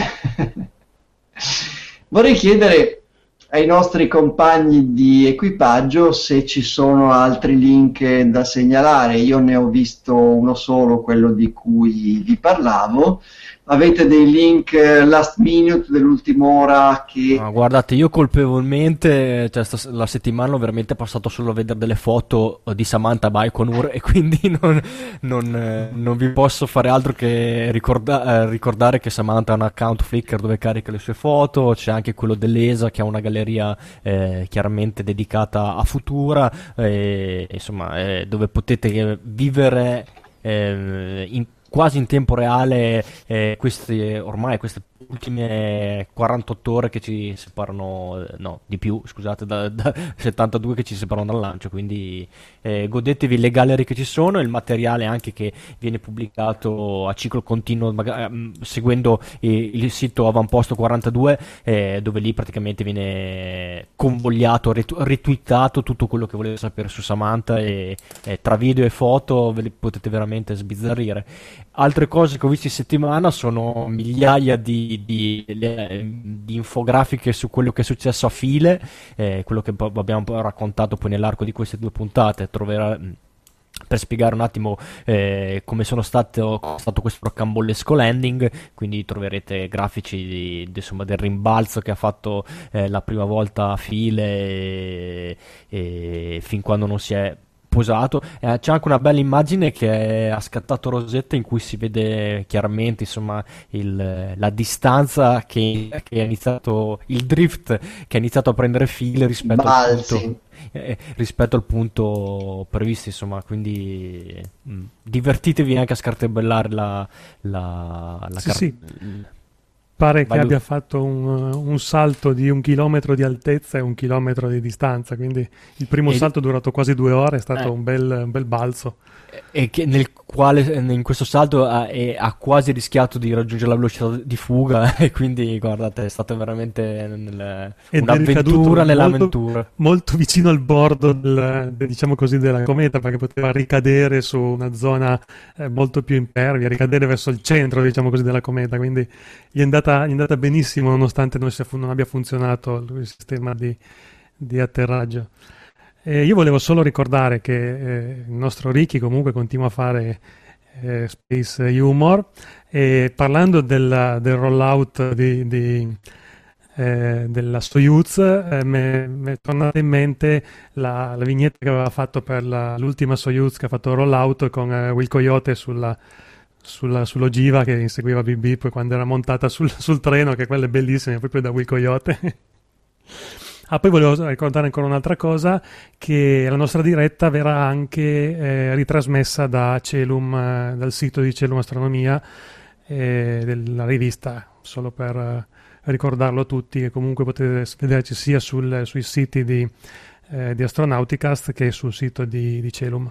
S1: Vorrei chiedere ai nostri compagni di equipaggio se ci sono altri link da segnalare. Io ne ho visto uno solo, quello di cui vi parlavo. Avete dei link last minute dell'ultima ora che...
S3: No, guardate, io colpevolmente, cioè, la settimana ho veramente passato solo a vedere delle foto di Samantha Baikonur e quindi non vi posso fare altro che ricordare che Samantha ha un account Flickr dove carica le sue foto. C'è anche quello dell'ESA che ha una galleria chiaramente dedicata a Futura, insomma, dove potete vivere quasi in tempo reale queste ultime 48 ore che ci separano, no, di più, scusate, da 72 che ci separano dal lancio, quindi godetevi le gallery che ci sono, il materiale anche che viene pubblicato a ciclo continuo, seguendo il sito Avamposto 42, dove lì praticamente viene convogliato, retweetato tutto quello che volete sapere su Samantha, e tra video e foto ve li potete veramente sbizzarrire. Altre cose che ho visto in settimana sono migliaia di infografiche su quello che è successo a File, quello che abbiamo raccontato poi nell'arco di queste 2 puntate. Per spiegare un attimo come sono stato questo rocambolesco landing, quindi troverete grafici insomma, del rimbalzo che ha fatto la prima volta a File, e fin quando non si è posato. C'è anche una bella immagine che ha scattato Rosetta, in cui si vede chiaramente insomma la distanza che ha iniziato il drift, che ha iniziato a prendere file rispetto al punto previsto, insomma, quindi divertitevi anche a scartabellare
S2: sì. Pare che abbia fatto un salto di 1 chilometro di altezza e 1 chilometro di distanza, quindi il primo salto è durato quasi 2 ore, è stato un bel balzo.
S3: E nel quale in questo salto ha quasi rischiato di raggiungere la velocità di fuga, e quindi guardate, è stata veramente un'avventura nell'avventura.
S2: Molto vicino al bordo diciamo così, della cometa, perché poteva ricadere su una zona molto più impervia, ricadere verso il centro, diciamo così, della cometa, quindi gli è andata benissimo, nonostante non abbia funzionato il sistema di atterraggio. Io volevo solo ricordare che il nostro Ricky comunque continua a fare space humor, e parlando del rollout della Soyuz, mi è tornata in mente la vignetta che aveva fatto per l'ultima Soyuz che ha fatto il rollout con Will Coyote sull'ogiva che inseguiva BB poi quando era montata sul treno, che quella è bellissima, proprio da Will Coyote. Poi volevo ricordare ancora un'altra cosa, che la nostra diretta verrà anche ritrasmessa da Celum, dal sito di Celum Astronomia, della rivista, solo per ricordarlo a tutti, che comunque potete vederci sia sui siti di Astronauticast che sul sito di Celum.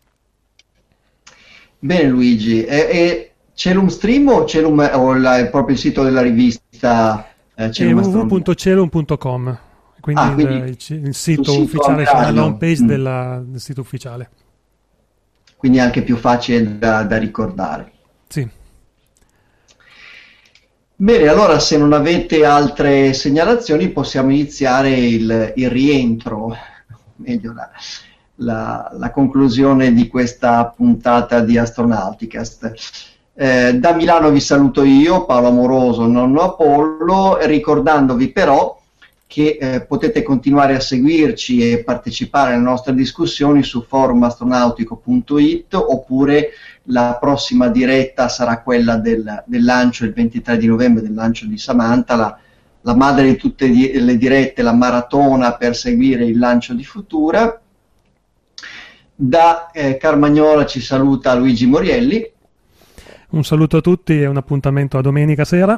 S1: Bene Luigi, è Celum Stream o Celum proprio il sito della rivista Celum Astronomia?
S2: www.celum.com. Quindi il sito ufficiale, c'è la home page del sito ufficiale.
S1: Quindi è anche più facile da ricordare.
S2: Sì.
S1: Bene, allora se non avete altre segnalazioni possiamo iniziare il rientro, meglio la conclusione di questa puntata di Astronauticast. Da Milano vi saluto io, Paolo Amoroso, nonno Apollo, ricordandovi però che potete continuare a seguirci e partecipare alle nostre discussioni su forumastronautico.it, oppure la prossima diretta sarà quella del lancio il 23 di novembre, del lancio di Samantha, la madre di tutte le dirette, la maratona per seguire il lancio di Futura. Da Carmagnola ci saluta Luigi Morielli.
S2: Un saluto a tutti e un appuntamento a domenica sera.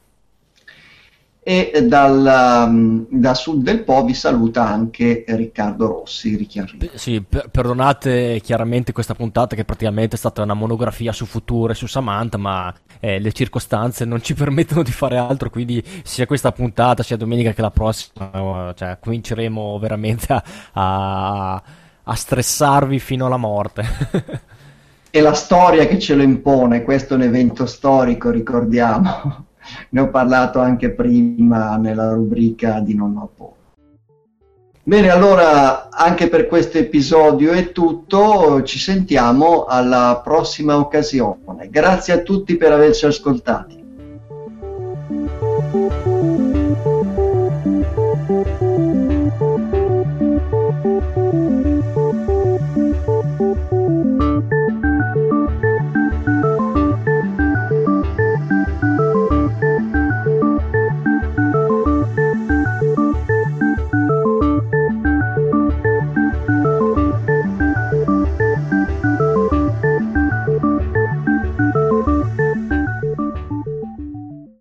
S1: E da Sud del Po vi saluta anche Riccardo Rossi.
S3: Sì, perdonate chiaramente questa puntata, che praticamente è stata una monografia su Futura e su Samantha, ma le circostanze non ci permettono di fare altro, quindi sia questa puntata sia domenica che la prossima, cioè, cominceremo veramente a stressarvi fino alla morte.
S1: È la storia che ce lo impone, questo è un evento storico, ricordiamo. Ne ho parlato anche prima nella rubrica di Nonno Apollo. Bene, allora anche per questo episodio è tutto, ci sentiamo alla prossima occasione. Grazie a tutti per averci ascoltati.